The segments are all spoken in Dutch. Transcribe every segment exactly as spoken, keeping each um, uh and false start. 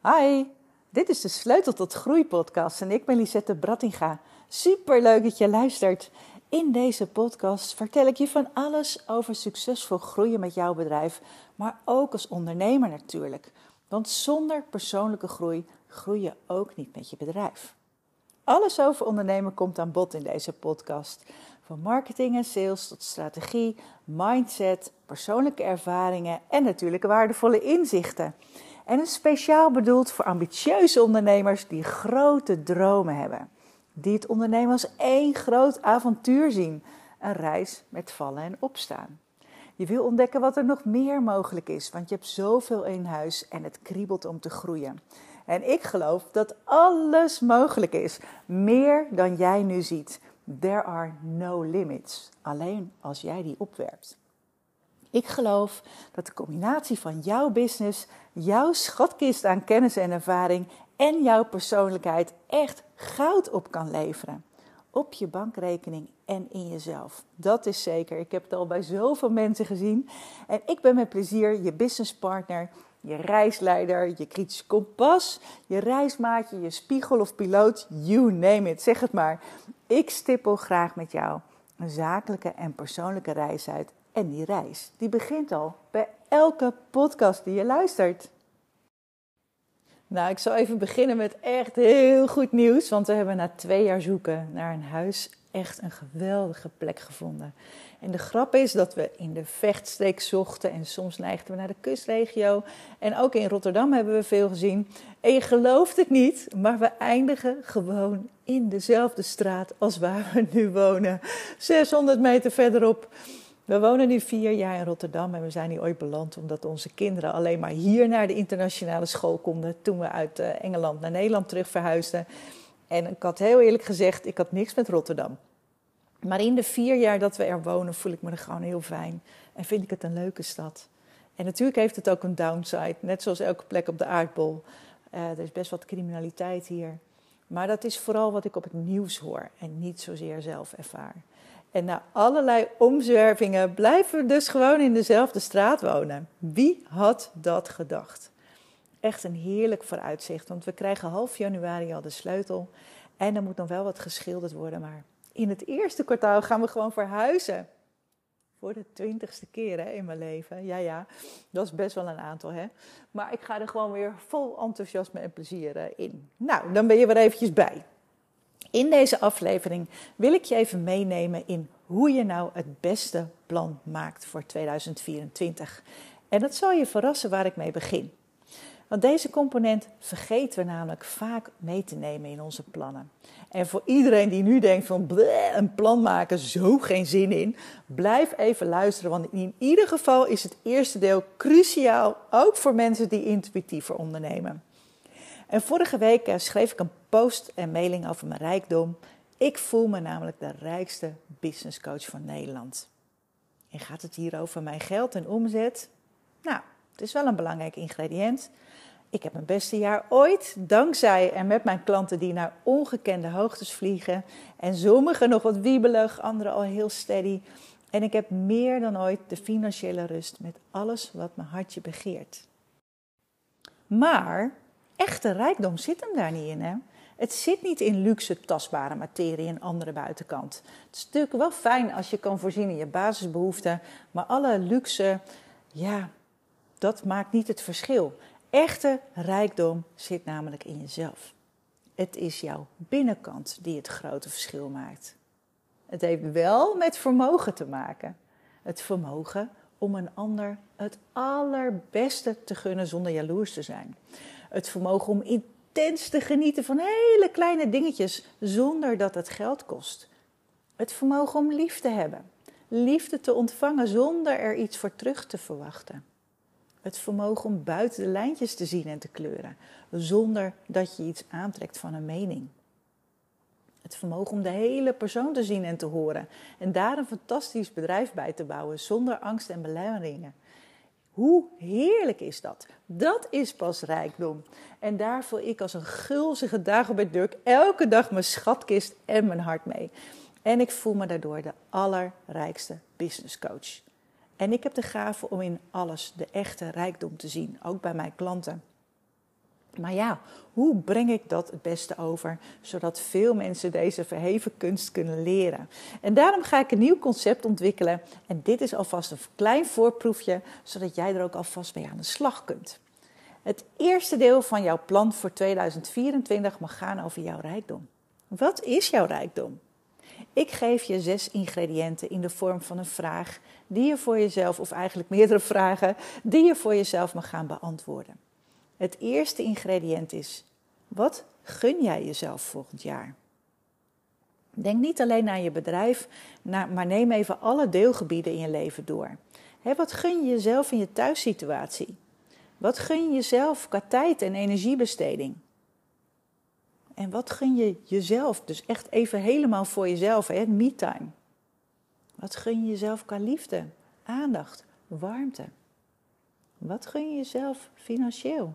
Hi, dit is de Sleutel tot Groei podcast en ik ben Lisette Brattinga. Super leuk dat je luistert. In deze podcast vertel ik je van alles over succesvol groeien met jouw bedrijf, maar ook als ondernemer natuurlijk. Want zonder persoonlijke groei groei je ook niet met je bedrijf. Alles over ondernemen komt aan bod in deze podcast. Van marketing en sales tot strategie, mindset, persoonlijke ervaringen en natuurlijk waardevolle inzichten. En is speciaal bedoeld voor ambitieuze ondernemers die grote dromen hebben. Die het ondernemen als één groot avontuur zien. Een reis met vallen en opstaan. Je wil ontdekken wat er nog meer mogelijk is, want je hebt zoveel in huis en het kriebelt om te groeien. En ik geloof dat alles mogelijk is, meer dan jij nu ziet. There are no limits, alleen als jij die opwerpt. Ik geloof dat de combinatie van jouw business, jouw schatkist aan kennis en ervaring en jouw persoonlijkheid echt goud op kan leveren. Op je bankrekening en in jezelf. Dat is zeker. Ik heb het al bij zoveel mensen gezien. En ik ben met plezier je businesspartner, je reisleider, je kritisch kompas, je reismaatje, je spiegel of piloot, you name it, zeg het maar. Ik stippel graag met jou een zakelijke en persoonlijke reis uit. En die reis, die begint al bij elke podcast die je luistert. Nou, ik zal even beginnen met echt heel goed nieuws. Want we hebben na twee jaar zoeken naar een huis echt een geweldige plek gevonden. En de grap is dat we in de Vechtstreek zochten en soms neigden we naar de kustregio. En ook in Rotterdam hebben we veel gezien. En je gelooft het niet, maar we eindigen gewoon in dezelfde straat als waar we nu wonen. zeshonderd meter verderop. We wonen nu vier jaar in Rotterdam en we zijn hier ooit beland omdat onze kinderen alleen maar hier naar de internationale school konden toen we uit Engeland naar Nederland terug verhuisden. En ik had heel eerlijk gezegd, ik had niks met Rotterdam. Maar in de vier jaar dat we er wonen voel ik me er gewoon heel fijn en vind ik het een leuke stad. En natuurlijk heeft het ook een downside, net zoals elke plek op de aardbol. Uh, er is best wat criminaliteit hier. Maar dat is vooral wat ik op het nieuws hoor en niet zozeer zelf ervaar. En na allerlei omzwervingen blijven we dus gewoon in dezelfde straat wonen. Wie had dat gedacht? Echt een heerlijk vooruitzicht, want we krijgen half januari al de sleutel. En er moet nog wel wat geschilderd worden, maar in het eerste kwartaal gaan we gewoon verhuizen. Voor de twintigste keer hè, in mijn leven. Ja, ja, dat is best wel een aantal. Hè? Maar ik ga er gewoon weer vol enthousiasme en plezier in. Nou, dan ben je weer eventjes bij. In deze aflevering wil ik je even meenemen in hoe je nou het beste plan maakt voor tweeduizend vierentwintig. En dat zal je verrassen waar ik mee begin. Want deze component vergeten we namelijk vaak mee te nemen in onze plannen. En voor iedereen die nu denkt van bleh, een plan maken, zo geen zin in. Blijf even luisteren, want in ieder geval is het eerste deel cruciaal, ook voor mensen die intuïtiever ondernemen. En vorige week schreef ik een post en mailing over mijn rijkdom. Ik voel me namelijk de rijkste businesscoach van Nederland. En gaat het hier over mijn geld en omzet? Nou, het is wel een belangrijk ingrediënt. Ik heb mijn beste jaar ooit, dankzij en met mijn klanten die naar ongekende hoogtes vliegen. En sommigen nog wat wiebelig, anderen al heel steady. En ik heb meer dan ooit de financiële rust met alles wat mijn hartje begeert. Maar echte rijkdom zit hem daar niet in, hè? Het zit niet in luxe, tastbare materie en andere buitenkant. Het is natuurlijk wel fijn als je kan voorzien in je basisbehoeften, maar alle luxe, ja, dat maakt niet het verschil. Echte rijkdom zit namelijk in jezelf. Het is jouw binnenkant die het grote verschil maakt. Het heeft wel met vermogen te maken. Het vermogen om een ander het allerbeste te gunnen zonder jaloers te zijn. Het vermogen om intens te genieten van hele kleine dingetjes zonder dat het geld kost. Het vermogen om lief te hebben. Liefde te ontvangen zonder er iets voor terug te verwachten. Het vermogen om buiten de lijntjes te zien en te kleuren zonder dat je iets aantrekt van een mening. Het vermogen om de hele persoon te zien en te horen en daar een fantastisch bedrijf bij te bouwen zonder angst en belemmeringen. Hoe heerlijk is dat? Dat is pas rijkdom. En daar vul ik als een gulzige Dagobert Duck elke dag mijn schatkist en mijn hart mee. En ik voel me daardoor de allerrijkste businesscoach. En ik heb de gave om in alles de echte rijkdom te zien, ook bij mijn klanten. Maar ja, hoe breng ik dat het beste over, zodat veel mensen deze verheven kunst kunnen leren? En daarom ga ik een nieuw concept ontwikkelen. En dit is alvast een klein voorproefje, zodat jij er ook alvast mee aan de slag kunt. Het eerste deel van jouw plan voor tweeduizend vierentwintig mag gaan over jouw rijkdom. Wat is jouw rijkdom? Ik geef je zes ingrediënten in de vorm van een vraag die je voor jezelf, of eigenlijk meerdere vragen, die je voor jezelf mag gaan beantwoorden. Het eerste ingrediënt is, wat gun jij jezelf volgend jaar? Denk niet alleen aan je bedrijf, maar neem even alle deelgebieden in je leven door. Hé, wat gun je jezelf in je thuissituatie? Wat gun je jezelf qua tijd en energiebesteding? En wat gun je jezelf, dus echt even helemaal voor jezelf, hè, me-time. Wat gun je jezelf qua liefde, aandacht, warmte? Wat gun je jezelf financieel?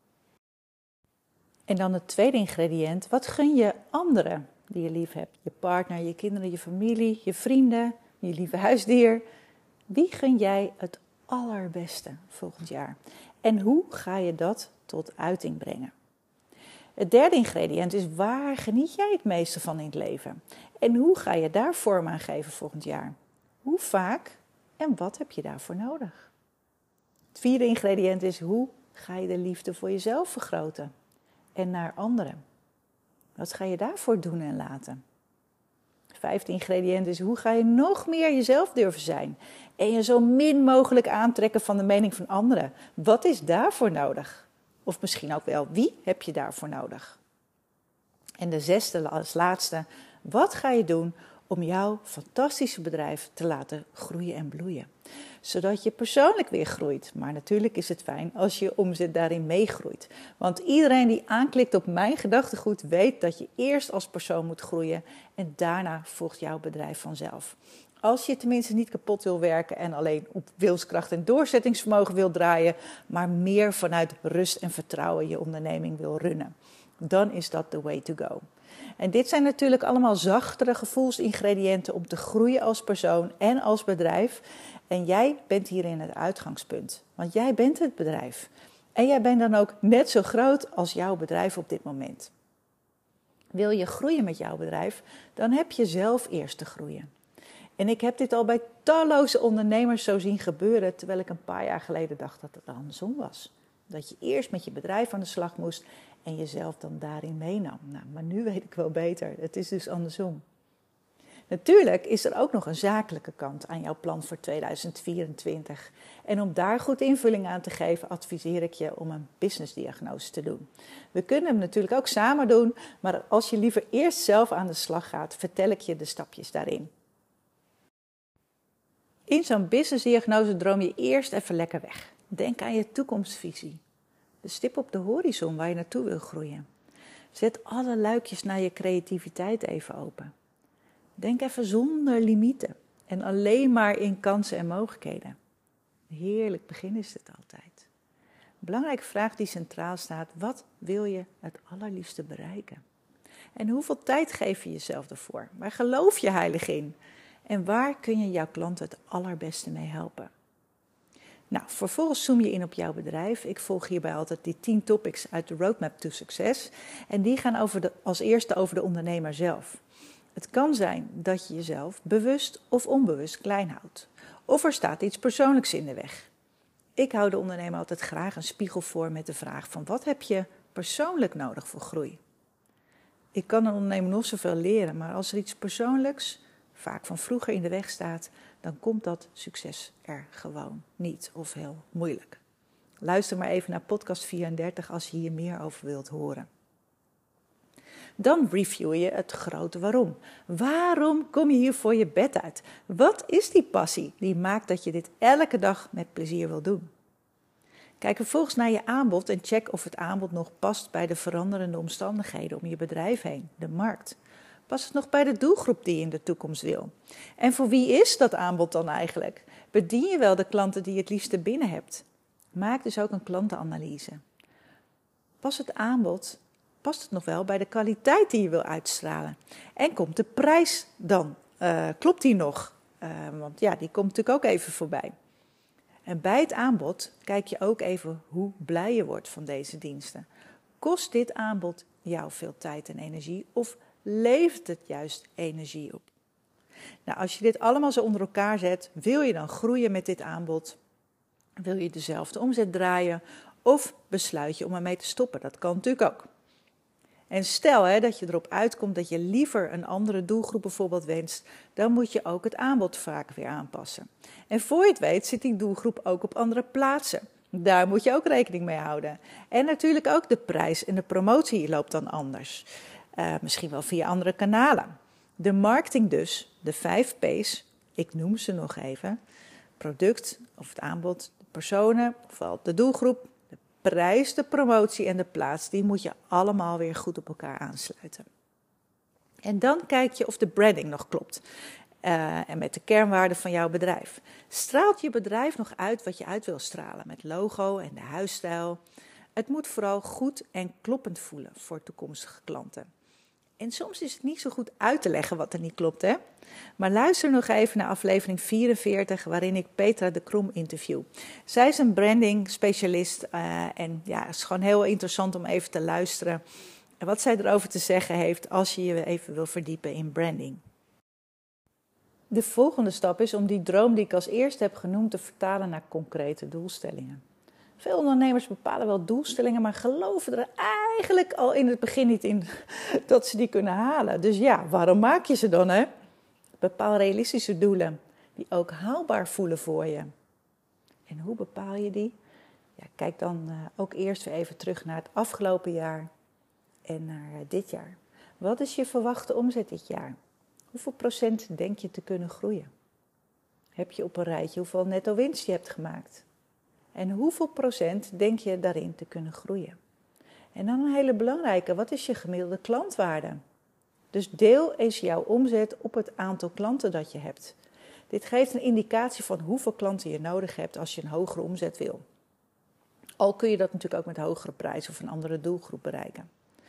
En dan het tweede ingrediënt, wat gun je anderen die je lief hebt? Je partner, je kinderen, je familie, je vrienden, je lieve huisdier. Wie gun jij het allerbeste volgend jaar? En hoe ga je dat tot uiting brengen? Het derde ingrediënt is, waar geniet jij het meeste van in het leven? En hoe ga je daar vorm aan geven volgend jaar? Hoe vaak en wat heb je daarvoor nodig? Het vierde ingrediënt is, hoe ga je de liefde voor jezelf vergroten? En naar anderen. Wat ga je daarvoor doen en laten? Het vijfde ingrediënt is, hoe ga je nog meer jezelf durven zijn? En je zo min mogelijk aantrekken van de mening van anderen. Wat is daarvoor nodig? Of misschien ook wel, wie heb je daarvoor nodig? En de zesde als laatste, wat ga je doen om jouw fantastische bedrijf te laten groeien en bloeien? Zodat je persoonlijk weer groeit. Maar natuurlijk is het fijn als je omzet daarin meegroeit. Want iedereen die aanklikt op mijn gedachtegoed weet dat je eerst als persoon moet groeien en daarna volgt jouw bedrijf vanzelf. Als je tenminste niet kapot wil werken en alleen op wilskracht en doorzettingsvermogen wil draaien, maar meer vanuit rust en vertrouwen je onderneming wil runnen, dan is dat the way to go. En dit zijn natuurlijk allemaal zachtere gevoelsingrediënten om te groeien als persoon en als bedrijf. En jij bent hierin het uitgangspunt, want jij bent het bedrijf. En jij bent dan ook net zo groot als jouw bedrijf op dit moment. Wil je groeien met jouw bedrijf, dan heb je zelf eerst te groeien. En ik heb dit al bij talloze ondernemers zo zien gebeuren, terwijl ik een paar jaar geleden dacht dat het andersom was. Dat je eerst met je bedrijf aan de slag moest en jezelf dan daarin meenam. Nou, maar nu weet ik wel beter, het is dus andersom. Natuurlijk is er ook nog een zakelijke kant aan jouw plan voor tweeduizend vierentwintig. En om daar goed invulling aan te geven, adviseer ik je om een businessdiagnose te doen. We kunnen hem natuurlijk ook samen doen, maar als je liever eerst zelf aan de slag gaat, vertel ik je de stapjes daarin. In zo'n businessdiagnose droom je eerst even lekker weg. Denk aan je toekomstvisie. De stip op de horizon waar je naartoe wil groeien. Zet alle luikjes naar je creativiteit even open. Denk even zonder limieten en alleen maar in kansen en mogelijkheden. Een heerlijk begin is het altijd. Een belangrijke vraag die centraal staat, wat wil je het allerliefste bereiken? En hoeveel tijd geef je jezelf ervoor? Waar geloof je heilig in? En waar kun je jouw klanten het allerbeste mee helpen? Nou, vervolgens zoom je in op jouw bedrijf. Ik volg hierbij altijd die tien topics uit de Roadmap to Success. En die gaan over de, als eerste over de ondernemer zelf. Het kan zijn dat je jezelf bewust of onbewust klein houdt. Of er staat iets persoonlijks in de weg. Ik hou de ondernemer altijd graag een spiegel voor met de vraag van wat heb je persoonlijk nodig voor groei? Ik kan een ondernemer nog zoveel leren, maar als er iets persoonlijks, vaak van vroeger in de weg staat, dan komt dat succes er gewoon niet of heel moeilijk. Luister maar even naar podcast vierendertig als je hier meer over wilt horen. Dan review je het grote waarom. Waarom kom je hier voor je bed uit? Wat is die passie die maakt dat je dit elke dag met plezier wil doen? Kijk vervolgens naar je aanbod en check of het aanbod nog past bij de veranderende omstandigheden om je bedrijf heen, de markt. Past het nog bij de doelgroep die je in de toekomst wil? En voor wie is dat aanbod dan eigenlijk? Bedien je wel de klanten die je het liefste binnen hebt? Maak dus ook een klantenanalyse. Past het aanbod, past het nog wel bij de kwaliteit die je wil uitstralen? En komt de prijs dan? Uh, klopt die nog? Uh, want ja, die komt natuurlijk ook even voorbij. En bij het aanbod kijk je ook even hoe blij je wordt van deze diensten. kost dit aanbod jou veel tijd en energie of levert het juist energie op? Nou, als je dit allemaal zo onder elkaar zet, wil je dan groeien met dit aanbod? Wil je dezelfde omzet draaien of besluit je om ermee te stoppen? Dat kan natuurlijk ook. En stel hè, dat je erop uitkomt dat je liever een andere doelgroep bijvoorbeeld wenst, dan moet je ook het aanbod vaak weer aanpassen. En voor je het weet zit die doelgroep ook op andere plaatsen. Daar moet je ook rekening mee houden. En natuurlijk ook de prijs en de promotie loopt dan anders. Uh, misschien wel via andere kanalen. De marketing dus, de vijf P's, ik noem ze nog even. Product of het aanbod, de personen, ofwel de doelgroep, de prijs, de promotie en de plaats. Die moet je allemaal weer goed op elkaar aansluiten. En dan kijk je of de branding nog klopt. Uh, en met de kernwaarden van jouw bedrijf. Straalt je bedrijf nog uit wat je uit wil stralen met logo en de huisstijl? Het moet vooral goed en kloppend voelen voor toekomstige klanten. En soms is het niet zo goed uit te leggen wat er niet klopt, hè? Maar luister nog even naar aflevering vierenveertig, waarin ik Petra de Krom interview. Zij is een branding specialist uh, en ja, het is gewoon heel interessant om even te luisteren wat zij erover te zeggen heeft als je je even wil verdiepen in branding. De volgende stap is om die droom die ik als eerste heb genoemd te vertalen naar concrete doelstellingen. Veel ondernemers bepalen wel doelstellingen, maar geloven er eigenlijk al in het begin niet in dat ze die kunnen halen. Dus ja, waarom maak je ze dan, hè? Bepaal realistische doelen die ook haalbaar voelen voor je. En hoe bepaal je die? Ja, kijk dan uh, ook eerst weer even terug naar het afgelopen jaar en naar uh, dit jaar. Wat is je verwachte omzet dit jaar? Hoeveel procent denk je te kunnen groeien? Heb je op een rijtje hoeveel netto winst je hebt gemaakt? En hoeveel procent denk je daarin te kunnen groeien? En dan een hele belangrijke, wat is je gemiddelde klantwaarde? Dus deel eens jouw omzet op het aantal klanten dat je hebt. Dit geeft een indicatie van hoeveel klanten je nodig hebt als je een hogere omzet wil. Al kun je dat natuurlijk ook met hogere prijzen of een andere doelgroep bereiken.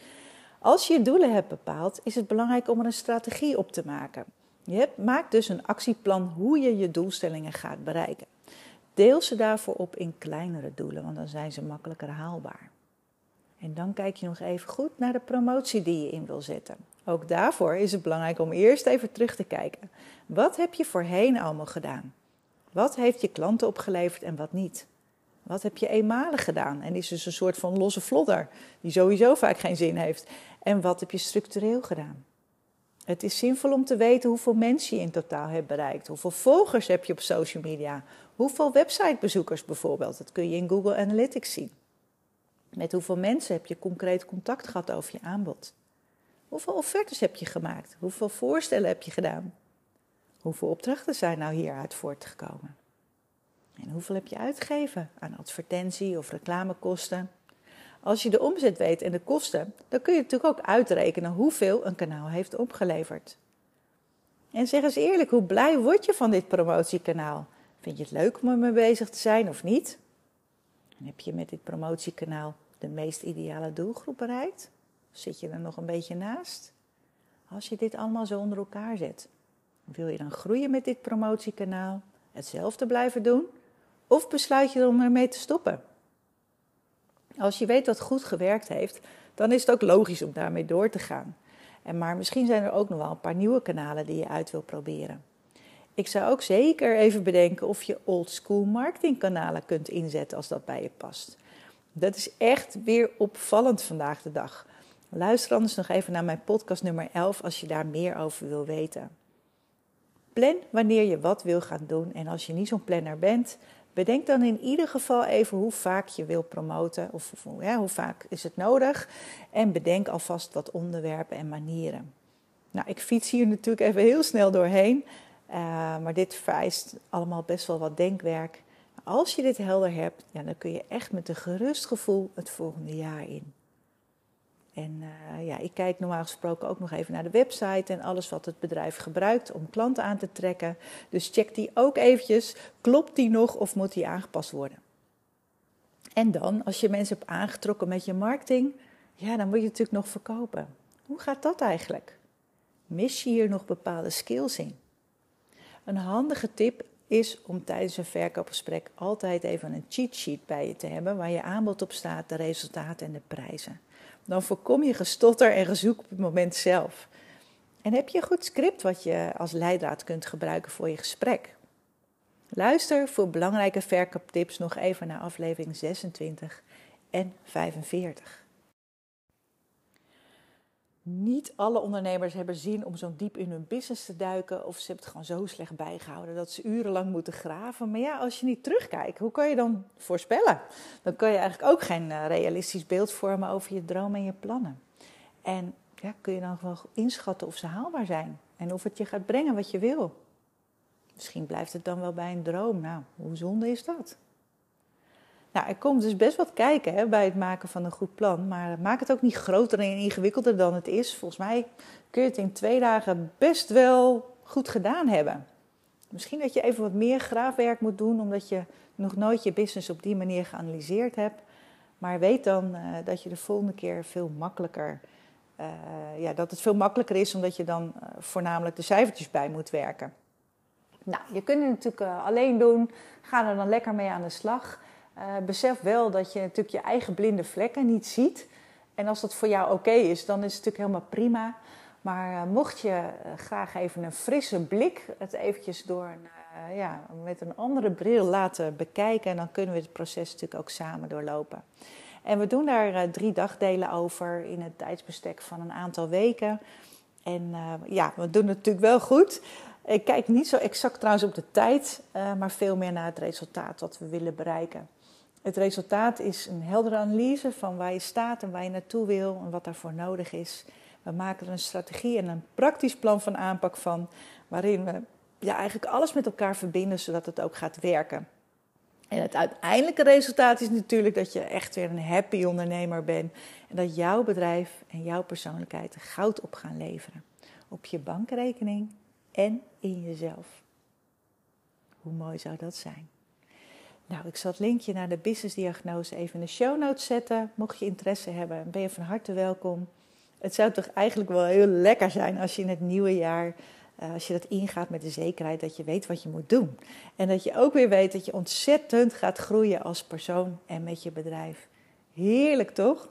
Als je je doelen hebt bepaald, is het belangrijk om er een strategie op te maken. Je hebt, maak dus een actieplan hoe je je doelstellingen gaat bereiken. Deel ze daarvoor op in kleinere doelen, want dan zijn ze makkelijker haalbaar. En dan kijk je nog even goed naar de promotie die je in wil zetten. Ook daarvoor is het belangrijk om eerst even terug te kijken. Wat heb je voorheen allemaal gedaan? Wat heeft je klanten opgeleverd en wat niet? Wat heb je eenmalig gedaan? En is dus een soort van losse vlodder die sowieso vaak geen zin heeft. En wat heb je structureel gedaan? Het is zinvol om te weten hoeveel mensen je in totaal hebt bereikt. Hoeveel volgers heb je op social media? Hoeveel websitebezoekers bijvoorbeeld? Dat kun je in Google Analytics zien. Met hoeveel mensen heb je concreet contact gehad over je aanbod? Hoeveel offertes heb je gemaakt? Hoeveel voorstellen heb je gedaan? Hoeveel opdrachten zijn nou hieruit voortgekomen? En hoeveel heb je uitgegeven aan advertentie of reclamekosten? Als je de omzet weet en de kosten, dan kun je natuurlijk ook uitrekenen hoeveel een kanaal heeft opgeleverd. En zeg eens eerlijk, hoe blij word je van dit promotiekanaal? Vind je het leuk om ermee bezig te zijn of niet? En heb je met dit promotiekanaal de meest ideale doelgroep bereikt? Of zit je er nog een beetje naast? Als je dit allemaal zo onder elkaar zet, wil je dan groeien met dit promotiekanaal? Hetzelfde blijven doen? Of besluit je om ermee te stoppen? Als je weet wat goed gewerkt heeft, dan is het ook logisch om daarmee door te gaan. En maar misschien zijn er ook nog wel een paar nieuwe kanalen die je uit wil proberen. Ik zou ook zeker even bedenken of je oldschool marketingkanalen kunt inzetten als dat bij je past. Dat is echt weer opvallend vandaag de dag. Luister anders nog even naar mijn podcast nummer elf als je daar meer over wil weten. Plan wanneer je wat wil gaan doen en als je niet zo'n planner bent, bedenk dan in ieder geval even hoe vaak je wil promoten of, of ja, hoe vaak is het nodig. En bedenk alvast wat onderwerpen en manieren. Nou, ik fiets hier natuurlijk even heel snel doorheen, uh, maar dit vereist allemaal best wel wat denkwerk. Als je dit helder hebt, ja, dan kun je echt met een gerust gevoel het volgende jaar in. En uh, ja, ik kijk normaal gesproken ook nog even naar de website en alles wat het bedrijf gebruikt om klanten aan te trekken. Dus check die ook eventjes. Klopt die nog of moet die aangepast worden? En dan, als je mensen hebt aangetrokken met je marketing, ja, dan moet je natuurlijk nog verkopen. Hoe gaat dat eigenlijk? Mis je hier nog bepaalde skills in? Een handige tip is om tijdens een verkoopgesprek altijd even een cheat sheet bij je te hebben waar je aanbod op staat, de resultaten en de prijzen. Dan voorkom je gestotter en gezoek op het moment zelf. En heb je een goed script wat je als leidraad kunt gebruiken voor je gesprek. Luister voor belangrijke verkooptips nog even naar aflevering zesentwintig en vijfenveertig. Niet alle ondernemers hebben zin om zo diep in hun business te duiken of ze hebben het gewoon zo slecht bijgehouden dat ze urenlang moeten graven. Maar ja, als je niet terugkijkt, hoe kan je dan voorspellen? Dan kan je eigenlijk ook geen uh, realistisch beeld vormen over je dromen en je plannen. En ja, kun je dan wel inschatten of ze haalbaar zijn en of het je gaat brengen wat je wil. Misschien blijft het dan wel bij een droom. Nou, hoe zonde is dat? Nou, er komt dus best wat kijken hè, bij het maken van een goed plan. Maar maak het ook niet groter en ingewikkelder dan het is. Volgens mij kun je het in twee dagen best wel goed gedaan hebben. Misschien dat je even wat meer graafwerk moet doen, omdat je nog nooit je business op die manier geanalyseerd hebt. Maar weet dan uh, dat je de volgende keer veel makkelijker... Uh, ja, dat het veel makkelijker is, omdat je dan uh, voornamelijk de cijfertjes bij moet werken. Nou, je kunt het natuurlijk uh, alleen doen. Ga er dan lekker mee aan de slag. Uh, besef wel dat je natuurlijk je eigen blinde vlekken niet ziet. En als dat voor jou oké okay is, dan is het natuurlijk helemaal prima. Maar uh, mocht je uh, graag even een frisse blik het eventjes door een, uh, ja, met een andere bril laten bekijken, dan kunnen we het proces natuurlijk ook samen doorlopen. En we doen daar uh, drie dagdelen over in het tijdsbestek van een aantal weken. En uh, ja, we doen het natuurlijk wel goed. Ik kijk niet zo exact trouwens op de tijd, uh, maar veel meer naar het resultaat dat we willen bereiken. Het resultaat is een heldere analyse van waar je staat en waar je naartoe wil en wat daarvoor nodig is. We maken er een strategie en een praktisch plan van aanpak van, waarin we ja, eigenlijk alles met elkaar verbinden, zodat het ook gaat werken. En het uiteindelijke resultaat is natuurlijk dat je echt weer een happy ondernemer bent en dat jouw bedrijf en jouw persoonlijkheid goud op gaan leveren. Op je bankrekening en in jezelf. Hoe mooi zou dat zijn? Nou, ik zal het linkje naar de businessdiagnose even in de show notes zetten. Mocht je interesse hebben, ben je van harte welkom. Het zou toch eigenlijk wel heel lekker zijn als je in het nieuwe jaar, als je dat ingaat met de zekerheid dat je weet wat je moet doen. En dat je ook weer weet dat je ontzettend gaat groeien als persoon en met je bedrijf. Heerlijk toch?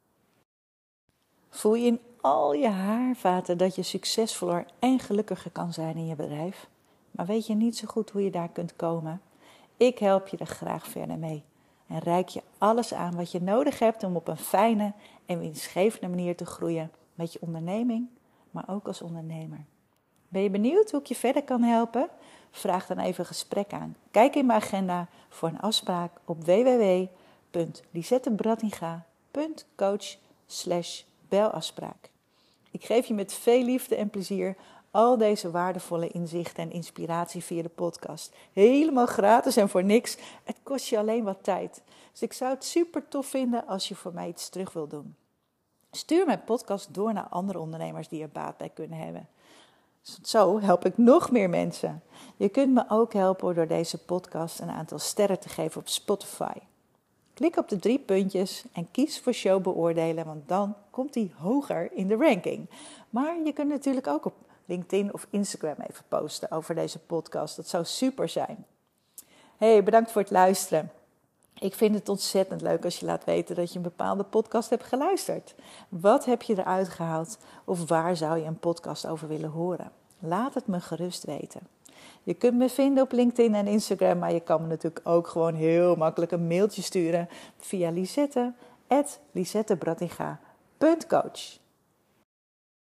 Voel je in al je haarvaten dat je succesvoller en gelukkiger kan zijn in je bedrijf. Maar weet je niet zo goed hoe je daar kunt komen? Ik help je er graag verder mee. En reik je alles aan wat je nodig hebt om op een fijne en winstgevende manier te groeien. Met je onderneming, maar ook als ondernemer. Ben je benieuwd hoe ik je verder kan helpen? Vraag dan even een gesprek aan. Kijk in mijn agenda voor een afspraak op w w w punt lisettebrattinga punt coach slash belafspraak. Ik geef je met veel liefde en plezier al deze waardevolle inzichten en inspiratie via de podcast. Helemaal gratis en voor niks. Het kost je alleen wat tijd. Dus ik zou het super tof vinden als je voor mij iets terug wil doen. Stuur mijn podcast door naar andere ondernemers die er baat bij kunnen hebben. Zo help ik nog meer mensen. Je kunt me ook helpen door deze podcast een aantal sterren te geven op Spotify. Klik op de drie puntjes en kies voor show beoordelen, want dan komt die hoger in de ranking. Maar je kunt natuurlijk ook op LinkedIn of Instagram even posten over deze podcast. Dat zou super zijn. Hey, bedankt voor het luisteren. Ik vind het ontzettend leuk als je laat weten dat je een bepaalde podcast hebt geluisterd. Wat heb je eruit gehaald of waar zou je een podcast over willen horen? Laat het me gerust weten. Je kunt me vinden op LinkedIn en Instagram, maar je kan me natuurlijk ook gewoon heel makkelijk een mailtje sturen via lisette at lisettebrattinga punt coach.